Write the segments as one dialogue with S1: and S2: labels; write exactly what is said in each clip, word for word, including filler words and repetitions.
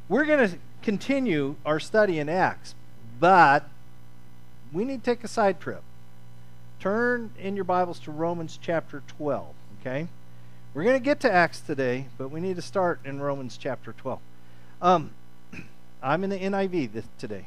S1: we're going to continue our study in Acts, but we need to take a side trip. Turn in your Bibles to Romans chapter twelve, okay? We're going to get to Acts today, but we need to start in Romans chapter twelve. Um, I'm in the N I V this, today.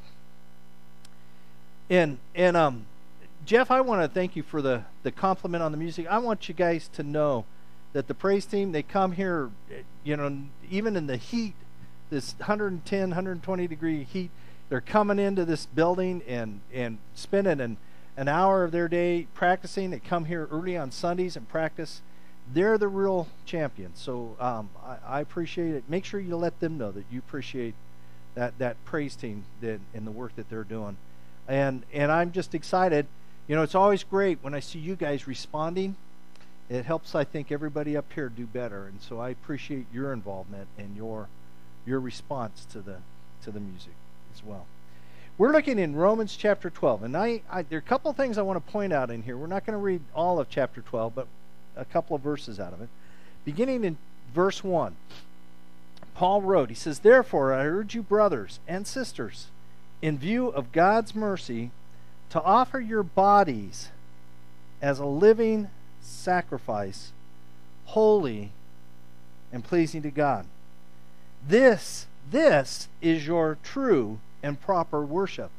S1: And, and um, Jeff, I want to thank you for the, the compliment on the music. I want you guys to know that the praise team, they come here, you know, even in the heat, this one hundred ten, one hundred twenty degree heat, they're coming into this building and, and spending an, an hour of their day practicing. They come here early on Sundays and practice. They're the real champions. So um, I, I appreciate it. Make sure you let them know that you appreciate that, that praise team that, and the work that they're doing. And and I'm just excited. You know, it's always great when I see you guys responding. It helps, I think, everybody up here do better. And so I appreciate your involvement and your your response to the to the music as well. We're looking in Romans chapter twelve, and I, I there are a couple of things I want to point out in here. We're not going to read all of chapter twelve, but a couple of verses out of it. Beginning in verse one, Paul wrote, he says, "Therefore I urge you, brothers and sisters, in view of God's mercy, to offer your bodies as a living sacrifice, holy and pleasing to God. This, this is your true and proper worship."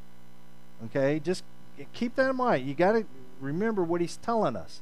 S1: Okay, just keep that in mind. You got to remember what he's telling us.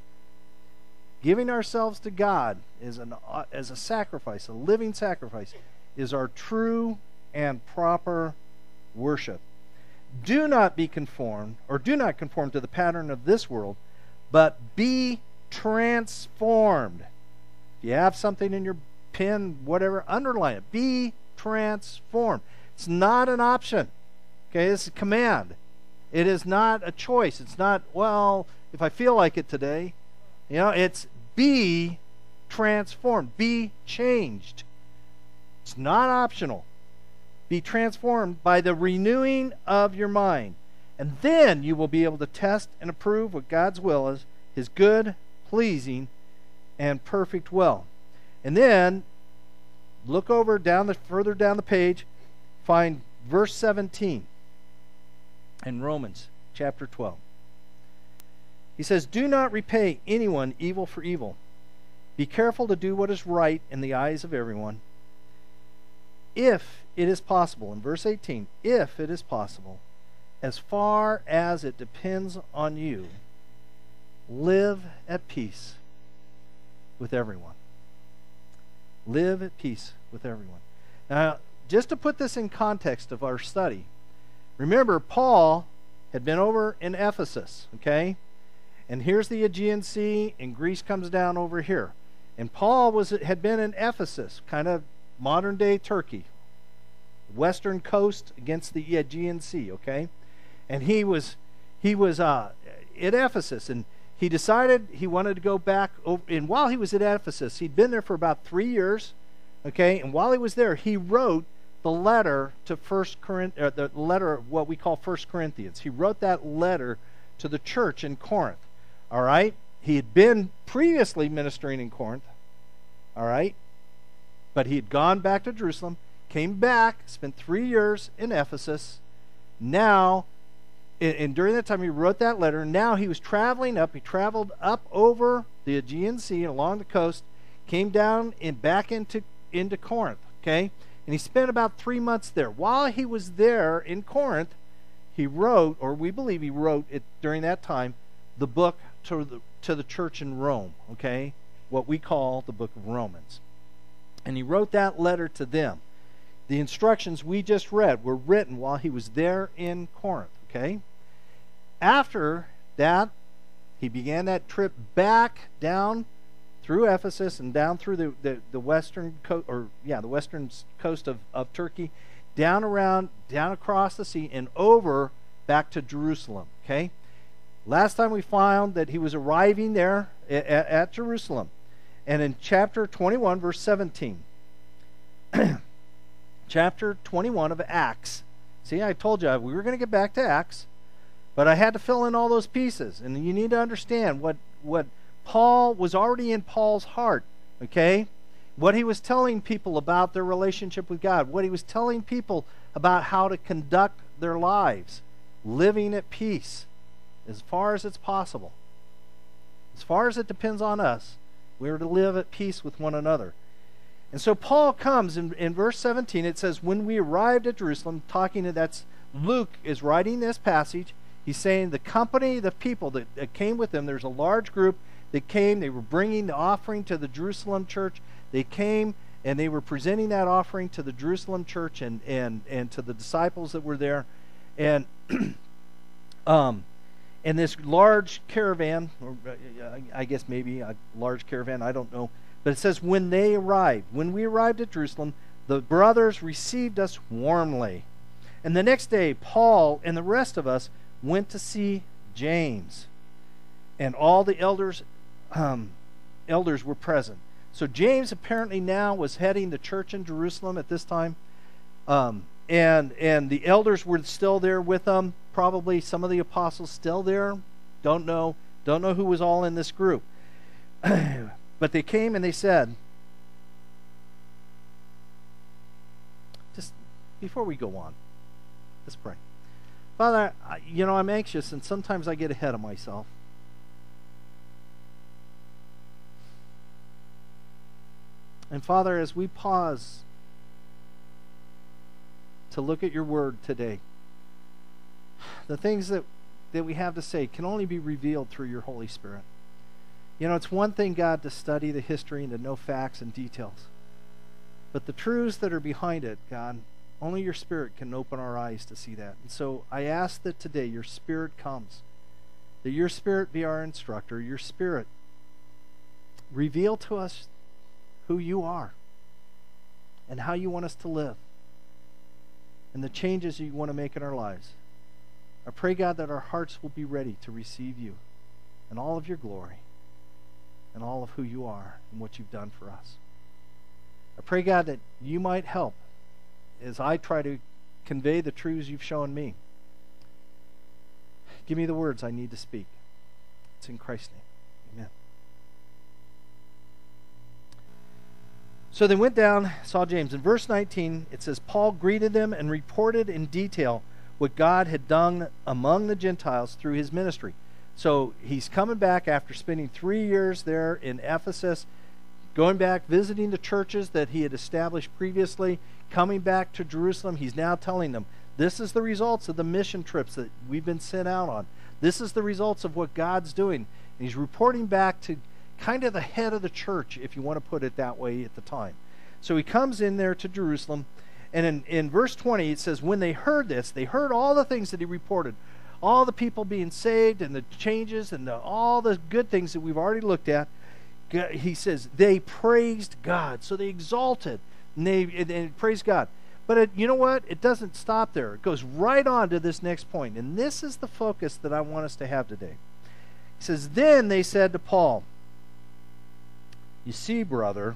S1: Giving ourselves to God is an uh, as a sacrifice, a living sacrifice, is our true and proper worship. Do not be conformed, or do not conform to the pattern of this world, but be transformed. If you have something in your pen, whatever, underline it. Be transformed. It's not an option. Okay, it's a command. It is not a choice. It's not, well, if I feel like it today. You know, it's be transformed. Be changed. It's not optional. Be transformed by the renewing of your mind. And then you will be able to test and approve what God's will is, his good, pleasing, and perfect will. And then look over down the further down the page, find verse seventeen in Romans chapter twelve. He says, "Do not repay anyone evil for evil. Be careful to do what is right in the eyes of everyone. If it is possible," in verse eighteen, "if it is possible, as far as it depends on you, live at peace with everyone." Live at peace with everyone. Now, just to put this in context of our study, remember Paul had been over in Ephesus, okay? And here's the Aegean Sea, and Greece comes down over here. And Paul was had been in Ephesus, kind of modern-day Turkey, western coast against the Aegean Sea, okay? And he was he was uh, at Ephesus, and he decided he wanted to go back over. And while he was at Ephesus, he'd been there for about three years, okay? And while he was there, he wrote the letter to First Corinthians, uh, the letter of what we call First Corinthians. He wrote that letter to the church in Corinth. All right? He had been previously ministering in Corinth. All right? But he had gone back to Jerusalem, came back, spent three years in Ephesus. Now, and, and during that time he wrote that letter. Now he was traveling up. He traveled up over the Aegean Sea and along the coast, came down and back into, into Corinth. Okay? And he spent about three months there. While he was there in Corinth, he wrote, or we believe he wrote it during that time, the book to the, to the church in Rome, okay? What we call the book of Romans. And he wrote that letter to them. The instructions we just read were written while he was there in Corinth, okay? After that, he began that trip back down through Ephesus and down through the, the, the western coast, or yeah, the western coast of, of Turkey, down around, down across the sea, and over back to Jerusalem, okay? Last time we found that he was arriving there at, at Jerusalem. And in chapter twenty-one, verse seventeen, chapter twenty-one of Acts. See, I told you we were going to get back to Acts, but I had to fill in all those pieces. And you need to understand what, what Paul was already in Paul's heart, okay? what he was telling people about their relationship with God, what he was telling people about how to conduct their lives, living at peace as far as it's possible. As far as it depends on us, we are to live at peace with one another. And so Paul comes in, in verse seventeen. It says, when we arrived at Jerusalem, talking to, that's Luke is writing this passage. He's saying the company, the people that, that came with them, there's a large group that came. They were bringing the offering to the Jerusalem church. They came and they were presenting that offering to the Jerusalem church and, and, and to the disciples that were there. And um, and this large caravan, or I guess maybe a large caravan, I don't know. But it says, when they arrived, when we arrived at Jerusalem, the brothers received us warmly. And the next day, Paul and the rest of us went to see James. And all the elders, um, elders were present. So James apparently now was heading the church in Jerusalem at this time. Um, and and the elders were still there with them. Probably some of the apostles still there. Don't know. Don't know who was all in this group. But they came and they said, just before we go on, let's pray. Father, I, you know, I'm anxious and sometimes I get ahead of myself. And Father, as we pause to look at your word today, the things that, that we have to say can only be revealed through your Holy Spirit. You know, it's one thing, God, to study the history and to know facts and details. But the truths that are behind it, God, only your Spirit can open our eyes to see that. And so I ask that today your Spirit comes, that your Spirit be our instructor, your Spirit reveal to us who you are and how you want us to live and the changes you want to make in our lives. I pray, God, that our hearts will be ready to receive you and all of your glory and all of who you are and what you've done for us. I pray, God, that you might help as I try to convey the truths you've shown me. Give me the words I need to speak. It's in Christ's name. Amen. So they went down, saw James. In verse nineteen, it says, Paul greeted them and reported in detail what God had done among the Gentiles through his ministry. So he's coming back after spending three years there in Ephesus, going back, visiting the churches that he had established previously, coming back to Jerusalem. He's now telling them, this is the results of the mission trips that we've been sent out on. This is the results of what God's doing. And he's reporting back to kind of the head of the church, if you want to put it that way at the time. So he comes in there to Jerusalem, and in, in verse twenty it says, when they heard this, they heard all the things that he reported, all the people being saved and the changes and the, all the good things that we've already looked at. He says they praised God. So they exalted and they and, and praised God. But it, you know what? It doesn't stop there. It goes right on to this next point. And this is the focus that I want us to have today. He says, then they said to Paul, you see, brother,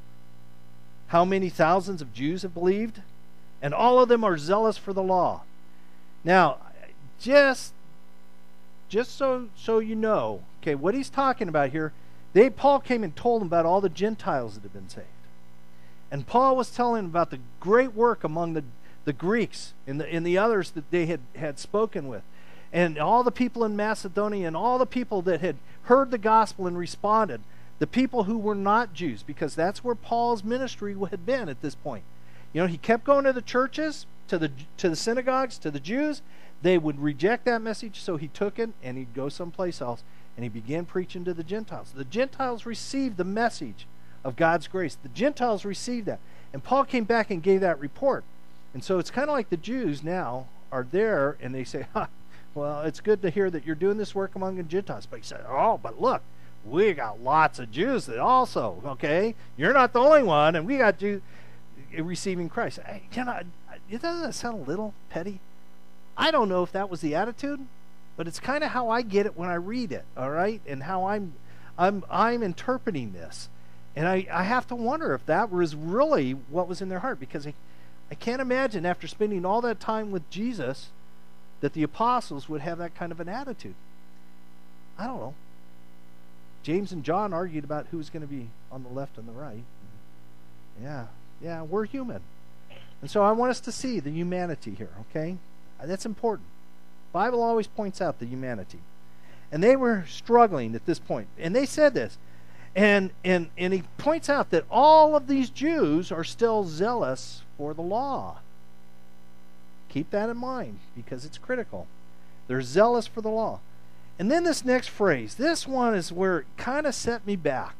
S1: how many thousands of Jews have believed? And all of them are zealous for the law. Now, just, just so, so you know, okay, what he's talking about here, they Paul came and told them about all the Gentiles that had been saved. And Paul was telling them about the great work among the, the Greeks and the, and the others that they had, had spoken with. And all the people in Macedonia and all the people that had heard the gospel and responded. The people who were not Jews, because that's where Paul's ministry had been at this point. You know, he kept going to the churches, to the to the synagogues, to the Jews. They would reject that message, so he took it and he'd go someplace else, and he began preaching to the Gentiles. The Gentiles received the message of God's grace. The Gentiles received that. And Paul came back and gave that report. And so it's kind of like the Jews now are there, and they say, ha, well, it's good to hear that you're doing this work among the Gentiles. But he said, oh, but look, we got lots of Jews that also, okay? You're not the only one, and we got Jews receiving Christ. You know, it doesn't sound a little petty. I don't know if that was the attitude, but it's kind of how I get it when I read it, all right? And how I'm I'm I'm interpreting this. And I, I have to wonder if that was really what was in their heart, because I, I can't imagine after spending all that time with Jesus that the apostles would have that kind of an attitude. I don't know. James and John argued about who was going to be on the left and the right. Yeah, yeah, we're human. And so I want us to see the humanity here, okay? That's important. The Bible always points out the humanity. And they were struggling at this point. And they said this. And, and, and he points out that all of these Jews are still zealous for the law. Keep that in mind because it's critical. They're zealous for the law. And then this next phrase, this one is where it kind of set me back.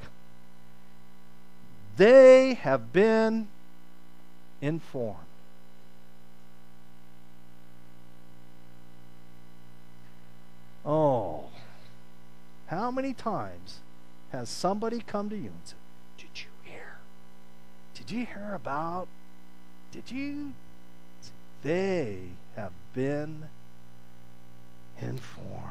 S1: They have been informed. Oh, how many times has somebody come to you and said, did you hear? Did you hear about? Did you? They have been informed.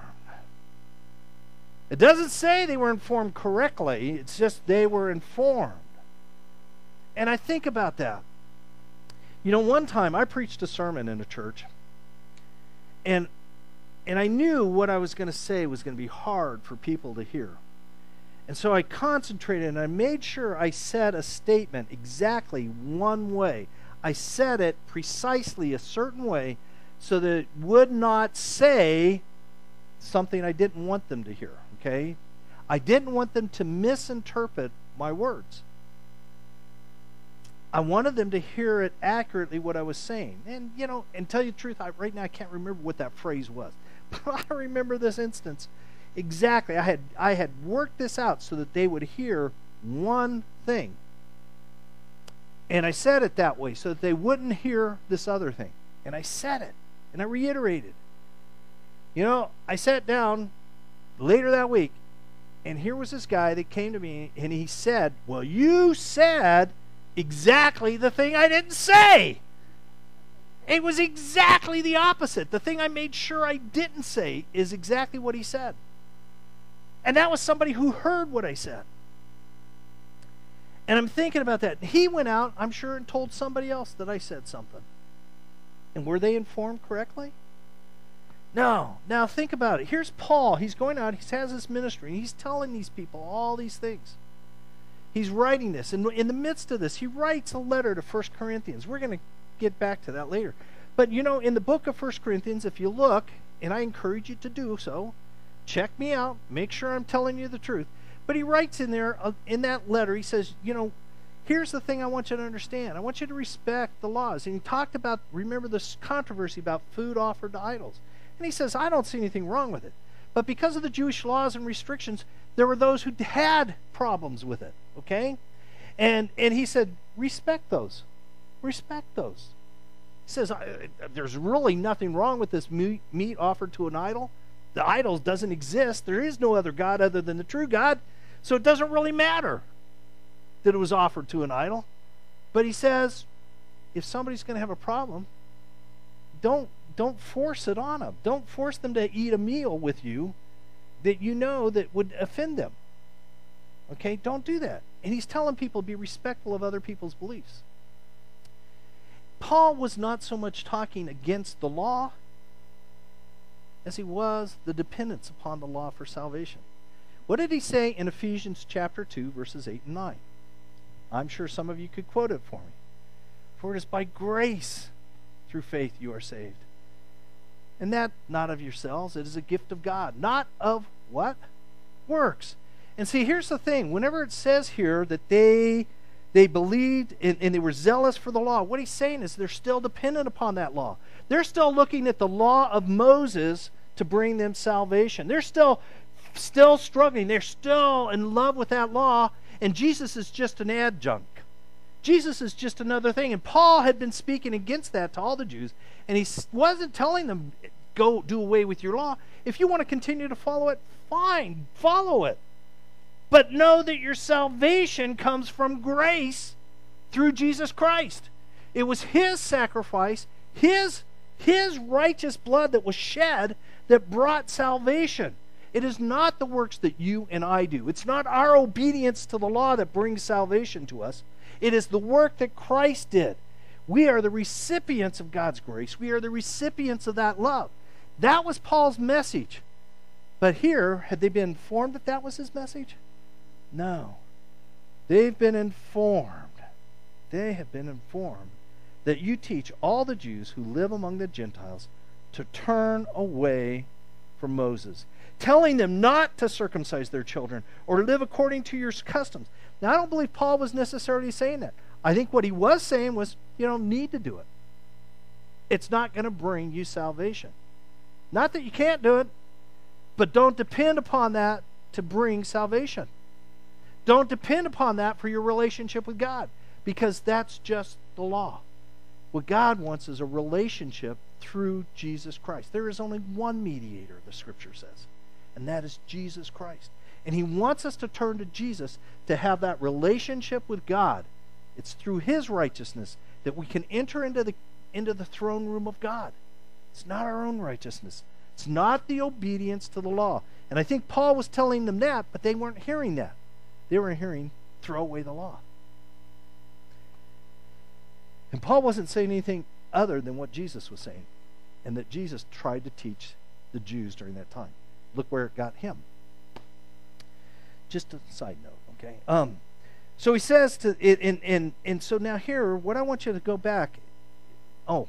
S1: It doesn't say they were informed correctly. It's just they were informed. And I think about that. You know, one time I preached a sermon in a church, and and I knew what I was going to say was going to be hard for people to hear. And so I concentrated and I made sure I said a statement exactly one way. I said it precisely a certain way so that it would not say something I didn't want them to hear, okay? I didn't want them to misinterpret my words. I wanted them to hear it accurately what I was saying. And, you know, and tell you the truth, I, right now I can't remember what that phrase was. But I remember this instance exactly. I had I had worked this out so that they would hear one thing. And I said it that way so that they wouldn't hear this other thing. And I said it. And I reiterated. You know, I sat down later that week, and here was this guy that came to me, and he said, well, you said exactly the thing I didn't say. It was exactly the opposite. The thing I made sure I didn't say is exactly what he said. And that was somebody who heard what I said. And I'm thinking about that. He went out, I'm sure, and told somebody else that I said something. And were they informed correctly? No. Now think about it. Here's Paul. He's going out. He has this ministry. He's telling these people all these things. He's writing this. And in the midst of this, he writes a letter to First Corinthians. We're going to get back to that later. But, you know, in the book of First Corinthians, if you look, and I encourage you to do so, check me out. Make sure I'm telling you the truth. But he writes in there, uh, in that letter, he says, you know, here's the thing I want you to understand. I want you to respect the laws. And he talked about, remember this controversy about food offered to idols. And he says, I don't see anything wrong with it. But because of the Jewish laws and restrictions, there were those who had problems with it. Okay? And and he said, respect those. Respect those. He says, there's really nothing wrong with this meat, meat offered to an idol. The idol doesn't exist. There is no other God other than the true God. So it doesn't really matter that it was offered to an idol. But he says, if somebody's going to have a problem, don't don't force it on them. Don't force them to eat a meal with you that you know that would offend them. Okay? Don't do that. And he's telling people to be respectful of other people's beliefs. Paul was not so much talking against the law as he was the dependence upon the law for salvation. What did he say in Ephesians chapter two, verses eight and nine? I'm sure some of you could quote it for me. For it is by grace through faith you are saved. And that not of yourselves, it is a gift of God. Not of what? Works. And see, here's the thing. Whenever it says here that they they believed and, and they were zealous for the law, what he's saying is they're still dependent upon that law. They're still looking at the law of Moses to bring them salvation. They're still still struggling. They're still in love with that law, and Jesus is just an adjunct. Jesus is just another thing. And Paul had been speaking against that to all the Jews, and he wasn't telling them, go do away with your law. If you want to continue to follow it, fine, follow it. But know that your salvation comes from grace through Jesus Christ. It was his sacrifice, his, his righteous blood that was shed that brought salvation. It is not the works that you and I do. It's not our obedience to the law that brings salvation to us. It is the work that Christ did. We are the recipients of God's grace. We are the recipients of that love. That was Paul's message. But here, had they been informed that that was his message? No. They've been informed they have been informed that you teach all the Jews who live among the Gentiles to turn away from Moses, telling them not to circumcise their children or live according to your customs. Now, I don't believe Paul was necessarily saying that. I think what he was saying was, you don't need to do it. It's not going to bring you salvation. Not that you can't do it, but don't depend upon that to bring salvation. Don't depend upon that for your relationship with God, because that's just the law. What God wants is a relationship through Jesus Christ. There is only one mediator, the Scripture says, and that is Jesus Christ. And he wants us to turn to Jesus to have that relationship with God. It's through his righteousness that we can enter into the, into the throne room of God. It's not our own righteousness. It's not the obedience to the law. And I think Paul was telling them that, but they weren't hearing that. They were hearing, throw away the law. And Paul wasn't saying anything other than what Jesus was saying, and that Jesus tried to teach the Jews during that time. Look where it got him. Just a side note, okay? Um, so he says to, and, and, and so now here, what I want you to go back, oh,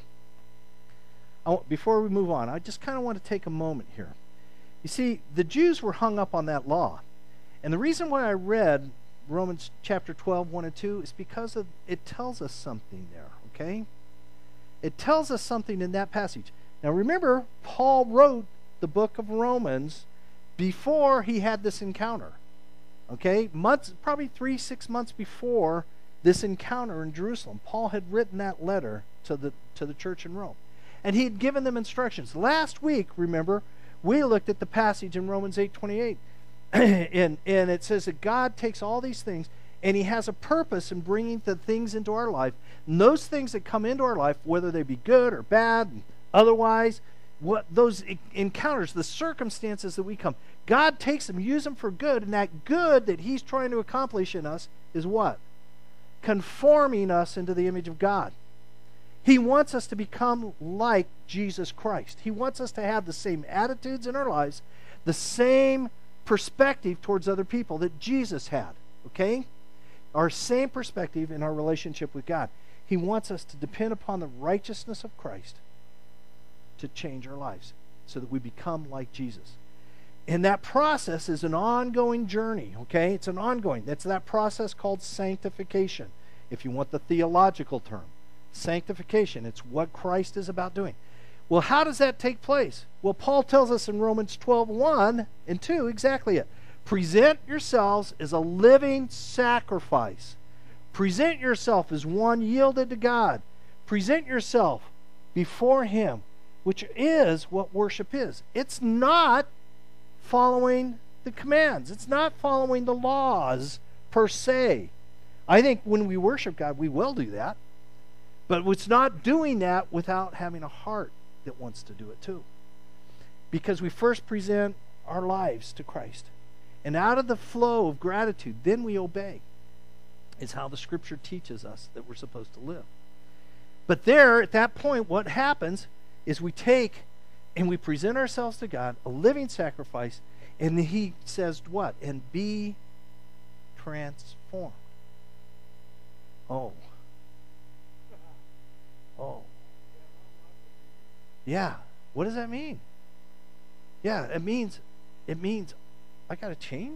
S1: I, before we move on, I just kind of want to take a moment here. You see, the Jews were hung up on that law. And the reason why I read Romans chapter twelve, one and two is because of, it tells us something there, okay? It tells us something in that passage. Now remember, Paul wrote the book of Romans before he had this encounter. Okay? Months, probably three, six months before this encounter in Jerusalem, Paul had written that letter to the to the church in Rome. And he had given them instructions. Last week, remember, we looked at the passage in Romans eight twenty-eight. and, and it says that God takes all these things and he has a purpose in bringing the things into our life. And those things that come into our life, whether they be good or bad, and otherwise, what those encounters, the circumstances that we come, God takes them, uses them for good, and that good that he's trying to accomplish in us is what? Conforming us into the image of God. He wants us to become like Jesus Christ. He wants us to have the same attitudes in our lives, the same perspective towards other people that Jesus had, okay? Our same perspective in our relationship with God. He wants us to depend upon the righteousness of Christ to change our lives so that we become like Jesus. And that process is an ongoing journey, okay? It's an ongoing. That's that process called sanctification, if you want the theological term. Sanctification. It's what Christ is about doing. Well, how does that take place? Well, Paul tells us in Romans twelve, one and two exactly it. Present yourselves as a living sacrifice. Present yourself as one yielded to God. Present yourself before him, which is what worship is. It's not following the commands. It's not following the laws per se. I think when we worship God, we will do that. But it's not doing that without having a heart that wants to do it too. Because we first present our lives to Christ. And out of the flow of gratitude, then we obey. It's how the Scripture teaches us that we're supposed to live. But there, at that point, what happens is we take and we present ourselves to God, a living sacrifice, and he says what? And be transformed. Oh. Oh. Yeah. What does that mean? Yeah, it means it means I got to change.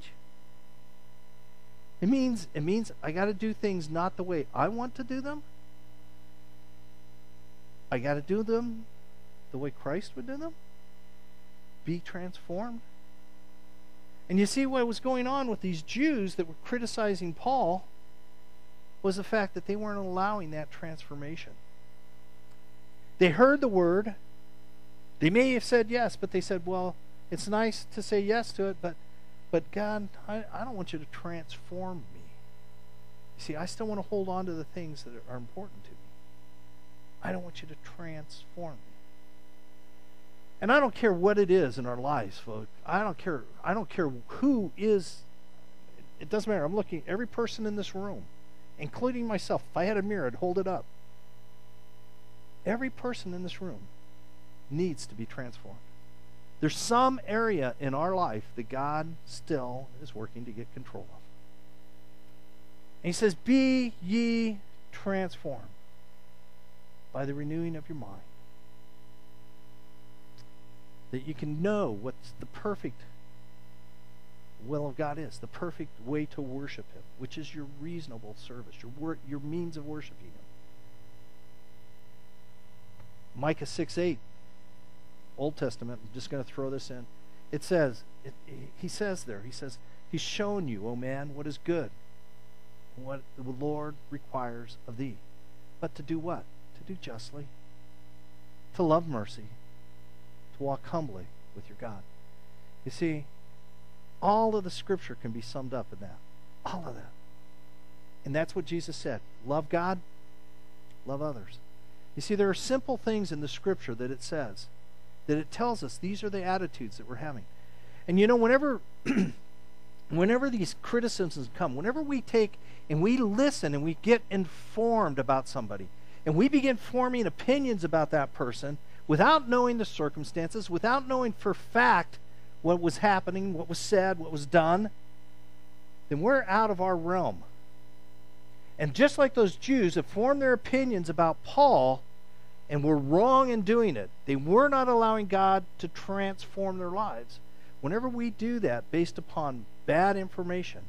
S1: It means it means I got to do things not the way I want to do them. I got to do them the way Christ would do them. Be transformed. And you see what was going on with these Jews that were criticizing Paul was the fact that they weren't allowing that transformation. They heard the word. They may have said yes, but they said, well, it's nice to say yes to it, but but God, I, I don't want you to transform me. You see, I still want to hold on to the things that are important to me. I don't want you to transform me. And I don't care what it is in our lives, folks. I don't care. I don't care who is. It doesn't matter. I'm looking at every person in this room, including myself. If I had a mirror, I'd hold it up. Every person in this room needs to be transformed. There's some area in our life that God still is working to get control of. And he says, be ye transformed by the renewing of your mind. That you can know what the perfect will of God is, the perfect way to worship Him, which is your reasonable service, your wor- your means of worshiping Him. Micah six eight, Old Testament, I'm just going to throw this in. It says, it, he says there, he says, He's shown you, O man, what is good, and what the Lord requires of thee. But to do what? To do justly, to love mercy, to walk humbly with your God. You see, all of the Scripture can be summed up in that. All of that. And that's what Jesus said. Love God, love others. You see, there are simple things in the Scripture that it says, that it tells us these are the attitudes that we're having. And you know, whenever whenever these criticisms come, whenever we take and we listen and we get informed about somebody, and we begin forming opinions about that person without knowing the circumstances, without knowing for fact what was happening, what was said, what was done, then we're out of our realm. And just like those Jews have formed their opinions about Paul and were wrong in doing it, they were not allowing God to transform their lives. Whenever we do that based upon bad information,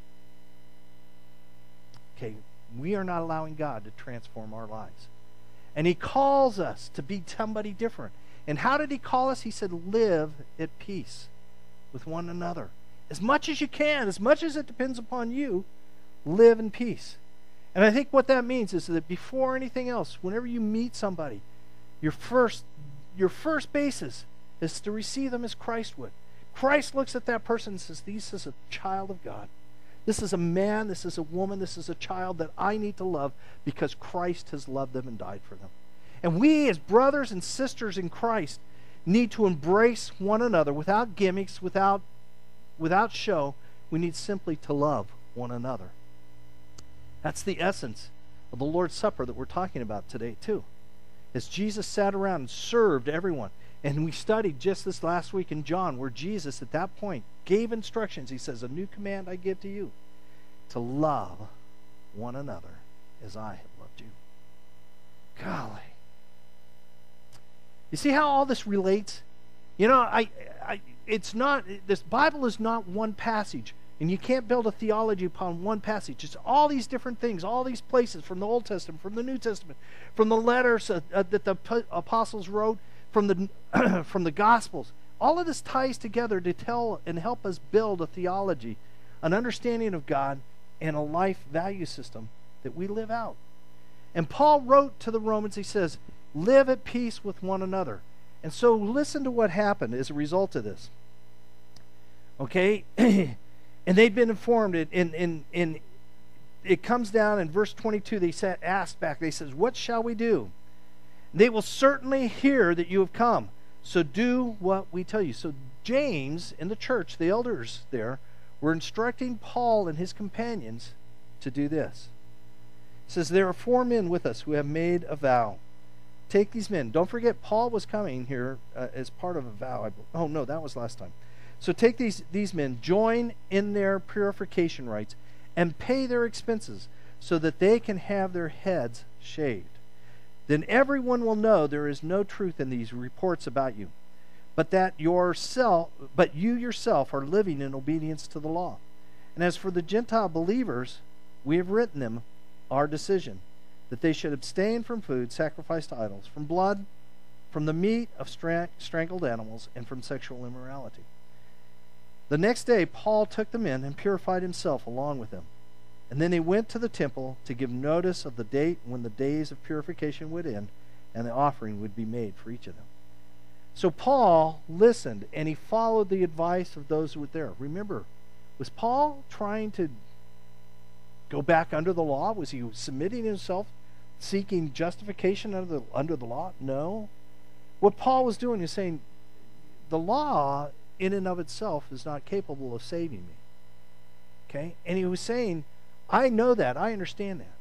S1: okay, we are not allowing God to transform our lives. And He calls us to be somebody different. And how did He call us? He said, live at peace with one another. As much as you can, as much as it depends upon you, live in peace. And I think what that means is that before anything else, whenever you meet somebody, your first, your first basis is to receive them as Christ would. Christ looks at that person and says, this is a child of God. This is a man, this is a woman, this is a child that I need to love because Christ has loved them and died for them. And we as brothers and sisters in Christ need to embrace one another without gimmicks, without, without show. We need simply to love one another. That's the essence of the Lord's Supper that we're talking about today too. As Jesus sat around and served everyone. And we studied just this last week in John where Jesus at that point gave instructions. He says, a new command I give to you, to love one another as I have loved you. Golly. You see how all this relates? You know, I, I, it's not, this Bible is not one passage. And you can't build a theology upon one passage. It's all these different things, all these places from the Old Testament, from the New Testament, from the letters uh, uh, that the p- apostles wrote, from the from the Gospels. All of this ties together to tell and help us build a theology, an understanding of God, and a life value system that we live out. And Paul wrote to the Romans, he says, live at peace with one another. And so listen to what happened as a result of this. Okay? And they'd been informed, in, in, in, in it comes down in verse twenty-two, they said, asked back, they says, what shall we do? They will certainly hear that you have come. So do what we tell you. So James in the church, the elders there, were instructing Paul and his companions to do this. It says, there are four men with us who have made a vow. Take these men. Don't forget, Paul was coming here uh, as part of a vow. I, oh, no, that was last time. So take these, these men, join in their purification rites, and pay their expenses so that they can have their heads shaved. Then everyone will know there is no truth in these reports about you, but that yourself, but you yourself are living in obedience to the law. And as for the Gentile believers, we have written them our decision, that they should abstain from food sacrificed to idols, from blood, from the meat of stra- strangled animals, and from sexual immorality. The next day Paul took them in and purified himself along with them. And then he went to the temple to give notice of the date when the days of purification would end and the offering would be made for each of them. So Paul listened and he followed the advice of those who were there. Remember, was Paul trying to go back under the law? Was he submitting himself, seeking justification under the, under the law? No. What Paul was doing is saying, the law in and of itself is not capable of saving me. Okay? And he was saying, I know that. I understand that.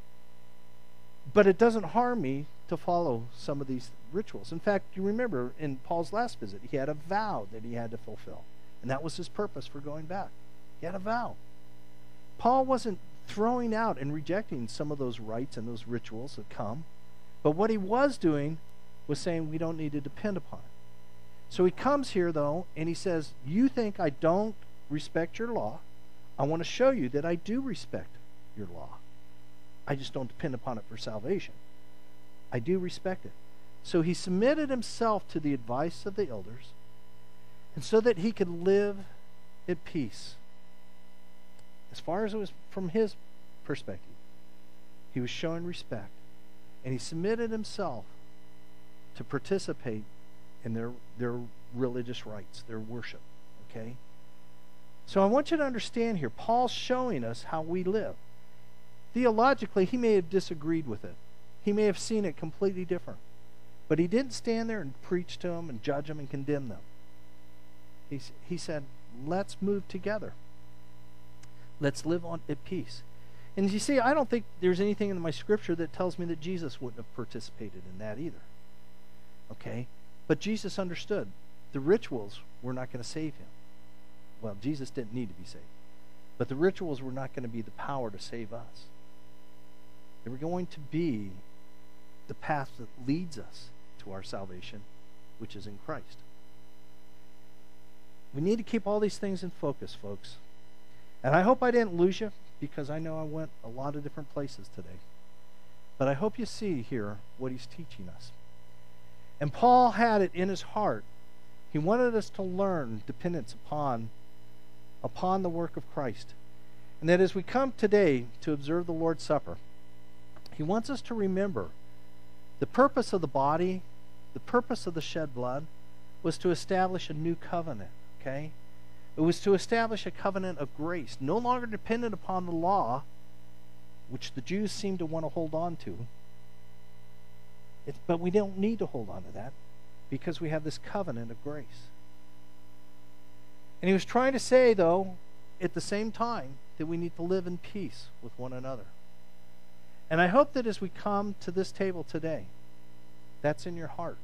S1: But it doesn't harm me to follow some of these rituals. In fact, you remember in Paul's last visit, he had a vow that he had to fulfill. And that was his purpose for going back. He had a vow. Paul wasn't throwing out and rejecting some of those rites and those rituals that come. But what he was doing was saying we don't need to depend upon it. So he comes here, though, and he says, you think I don't respect your law. I want to show you that I do respect your law. I just don't depend upon it for salvation. I do respect it. So he submitted himself to the advice of the elders, and so that he could live at peace. As far as it was from his perspective, he was showing respect, and he submitted himself to participate in their their religious rites, their worship. Okay? So I want you to understand here, Paul's showing us how we live. Theologically, he may have disagreed with it. He may have seen it completely different. But he didn't stand there and preach to them and judge them and condemn them. He, he said, let's move together. Let's live on at peace. And you see, I don't think there's anything in my scripture that tells me that Jesus wouldn't have participated in that either. Okay? But Jesus understood the rituals were not going to save him. Well, Jesus didn't need to be saved. But the rituals were not going to be the power to save us. They were going to be the path that leads us to our salvation, which is in Christ. We need to keep all these things in focus, folks. And I hope I didn't lose you, because I know I went a lot of different places today. But I hope you see here what he's teaching us. And Paul had it in his heart. He wanted us to learn dependence upon, upon the work of Christ. And that as we come today to observe the Lord's Supper, he wants us to remember the purpose of the body, the purpose of the shed blood, was to establish a new covenant, okay? It was to establish a covenant of grace, no longer dependent upon the law, which the Jews seem to want to hold on to. It's, but we don't need to hold on to that, because we have this covenant of grace. And he was trying to say, though, at the same time, that we need to live in peace with one another. And I hope that as we come to this table today, that's in your heart.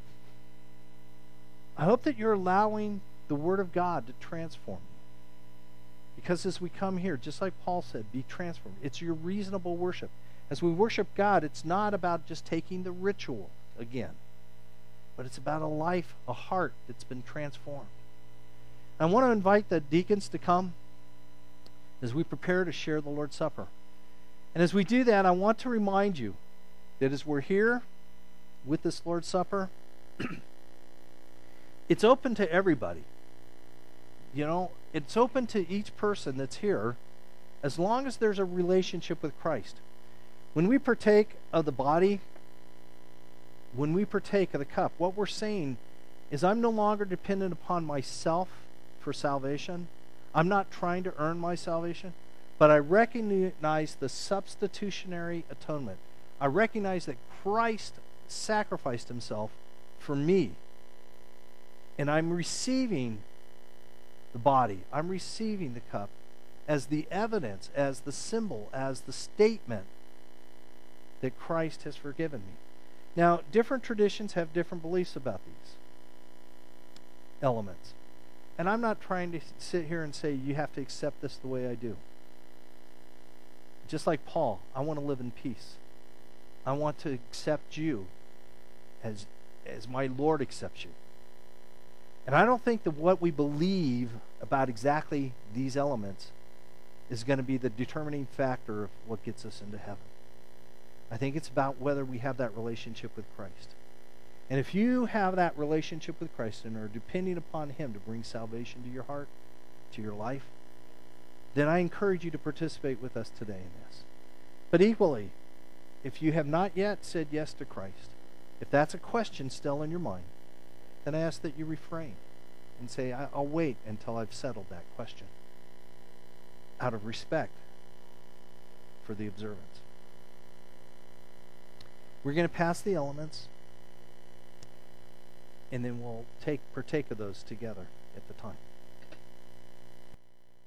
S1: I hope that you're allowing the Word of God to transform you. Because as we come here, just like Paul said, be transformed. It's your reasonable worship. As we worship God, it's not about just taking the ritual again, but it's about a life, a heart that's been transformed. I want to invite the deacons to come as we prepare to share the Lord's Supper. And as we do that, I want to remind you that as we're here with this Lord's Supper, it's open to everybody. You know, it's open to each person that's here as long as there's a relationship with Christ. When we partake of the body, when we partake of the cup, what we're saying is I'm no longer dependent upon myself for salvation. I'm not trying to earn my salvation, but I recognize the substitutionary atonement. I recognize that Christ sacrificed himself for me. And I'm receiving the body. I'm receiving the cup as the evidence, as the symbol, as the statement that Christ has forgiven me. Now, different traditions have different beliefs about these elements. And I'm not trying to sit here and say you have to accept this the way I do. Just like Paul, I want to live in peace. I want to accept you as, as my Lord accepts you. And I don't think that what we believe about exactly these elements is going to be the determining factor of what gets us into heaven. I think it's about whether we have that relationship with Christ. And if you have that relationship with Christ and are depending upon him to bring salvation to your heart, to your life, then I encourage you to participate with us today in this. But equally, if you have not yet said yes to Christ, if that's a question still in your mind, then I ask that you refrain and say, I'll wait until I've settled that question out of respect for the observance. We're going to pass the elements, and then we'll take partake of those together at the time.